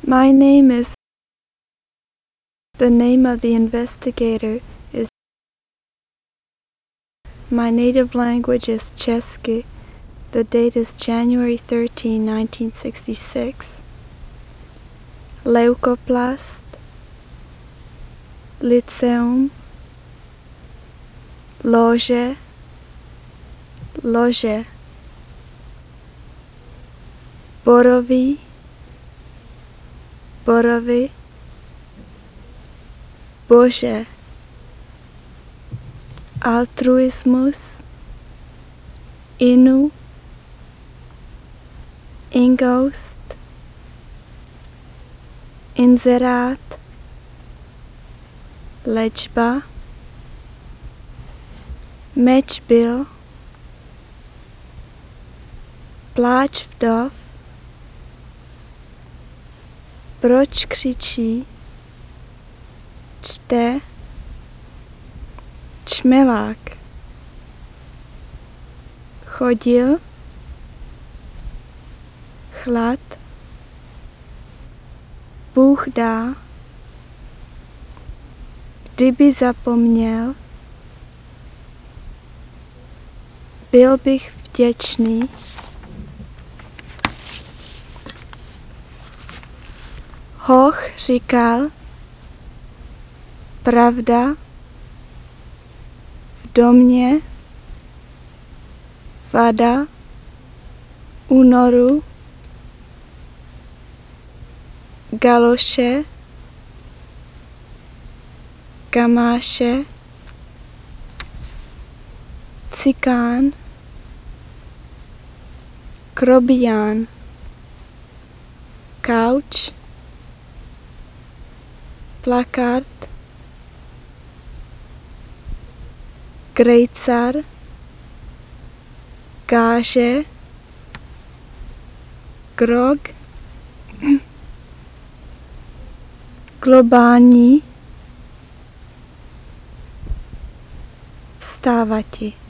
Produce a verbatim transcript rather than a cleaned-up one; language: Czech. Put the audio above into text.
My name is. The name of the investigator is. My native language is Česky. The date is January thirteenth, nineteen sixty-six. Leukoplast. Lyceum. Lože. Lože. Borový. Borovy. Bože. Altruismus. Inu. Ingoust. Inzerát. Léčba. Meč byl. Pláč vdov. Proč křičí? Čte. Čmelák. Chodil. Chlad. Bůh dá. Kdyby zapomněl, byl bych vděčný. Hoch říkal, pravda v domě, vada, únoru, galoše, gamáše, cikán, krobián, kauč, plakát, grejcar, gáže, grog, globální, vstávati.